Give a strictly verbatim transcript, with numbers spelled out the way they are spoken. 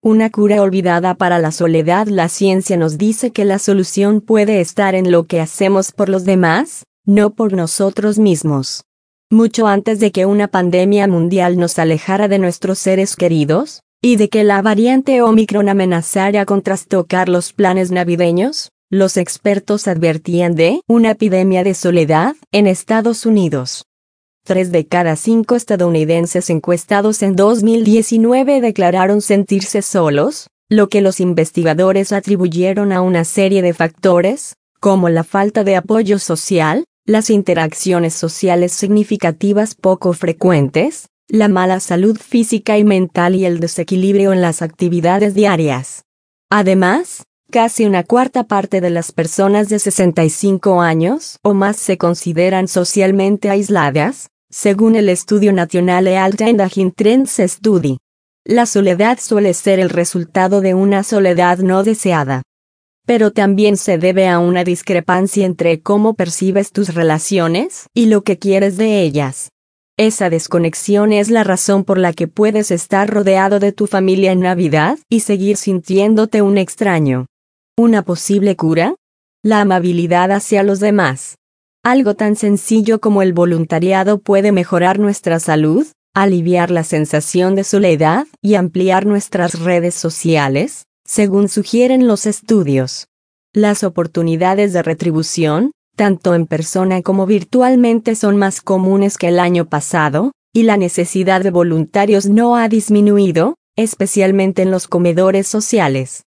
Una cura olvidada para la soledad. La ciencia nos dice que la solución puede estar en lo que hacemos por los demás, no por nosotros mismos. Mucho antes de que una pandemia mundial nos alejara de nuestros seres queridos, y de que la variante Omicron amenazara con trastocar los planes navideños, los expertos advertían de una epidemia de soledad en Estados Unidos. Tres de cada cinco estadounidenses encuestados en dos mil diecinueve declararon sentirse solos, lo que los investigadores atribuyeron a una serie de factores, como la falta de apoyo social, las interacciones sociales significativas poco frecuentes, la mala salud física y mental y el desequilibrio en las actividades diarias. Además, casi una cuarta parte de las personas de sesenta y cinco años o más se consideran socialmente aisladas, según el estudio National Health and Aging Trends Study. La soledad suele ser el resultado de una soledad no deseada. Pero también se debe a una discrepancia entre cómo percibes tus relaciones y lo que quieres de ellas. Esa desconexión es la razón por la que puedes estar rodeado de tu familia en Navidad y seguir sintiéndote un extraño. ¿Una posible cura? La amabilidad hacia los demás. Algo tan sencillo como el voluntariado puede mejorar nuestra salud, aliviar la sensación de soledad y ampliar nuestras redes sociales, según sugieren los estudios. Las oportunidades de retribución, tanto en persona como virtualmente, son más comunes que el año pasado, y la necesidad de voluntarios no ha disminuido, especialmente en los comedores sociales.